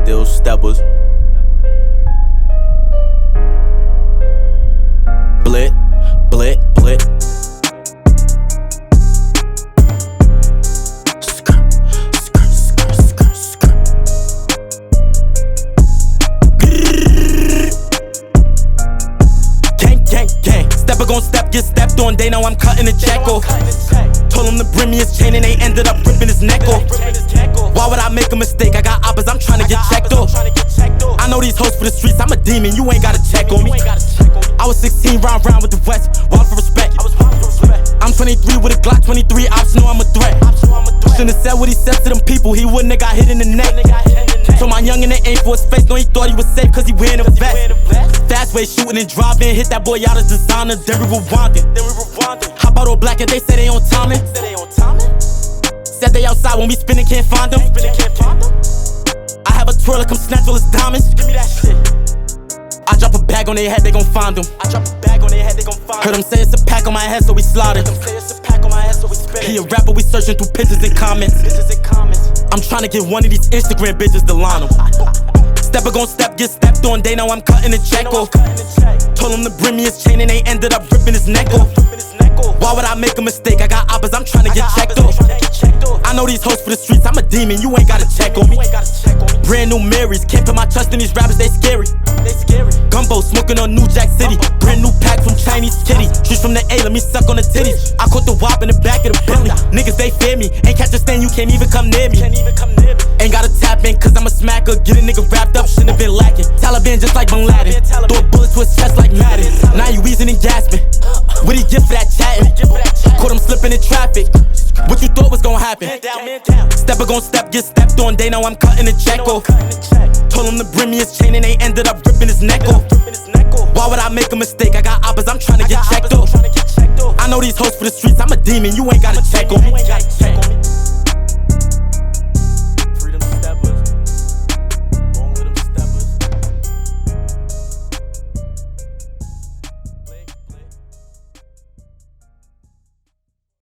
Still steppers. Blit, blit, blit. Skirt, skirt, skirt, skirt, skirt. Gang, gang, gang. Stepper gon' step, get stepped on. They know I'm cutting the check off. Told him to bring me his chain and they ended up ripping his neck off. Why would I make a mistake? I got oppas, I'm tryna get checked off. I know these hoes for the streets, I'm a demon, you ain't gotta check on me. I was 16, round with the West, wild for respect. I'm 23 with a Glock 23, ops know I'm a threat. Shouldn't have said what he said to them people, he wouldn't have got hit in the neck. So my youngin' that aimed for his face, know he thought he was safe cause he wearing a vest. Fast way shooting and driving, hit that boy out as designer, then we rewinding. Hop out all black and they say they on timing. Said they outside when we spinning, can't find them. I have a twirler, come snatch all his diamonds. Give me that shit. I drop a bag on their head, they gon' find them. Heard them say it's a pack on my head, so we slotted. He a rapper, we searching through pictures and comments. I'm tryna get one of these Instagram bitches to line them. Stepper gon' step, get stepped on, they know I'm cutting the check off. Told him to bring me his chain and they ended up ripping his neck off. Why would I make a mistake? I got oppas, I'm tryna get checked off. I know these hoes for the streets, I'm a demon, you ain't gotta check on me. Brand new Marys, can't put my trust in these rappers, they scary. Gumbo smoking on New Jack City. Brand new pack from Chinese kitty. She's from the A, let me suck on the titties. I caught the wop in the back of the Bentley. Niggas, they fear me. Ain't catch a stand, you can't even come near me. Ain't gotta tap in, cause I'm a smacker. Get a nigga wrapped up, shouldn't have been lacking. Taliban just like Bin Laden. Throw a bullet to his chest like Madden. Now you wheezing and gasping. What he get for that chatting? Caught him slipping in traffic. What you thought was gonna happen? Stepper gon' step, get stepped on. They know I'm cutting the check off. Told him to bring me his chain and they ended up ripping his neck off. Why would I make a mistake? I got oppas, I'm tryna get checked off. I know these hoes for the streets, I'm a demon, you ain't gotta check on me.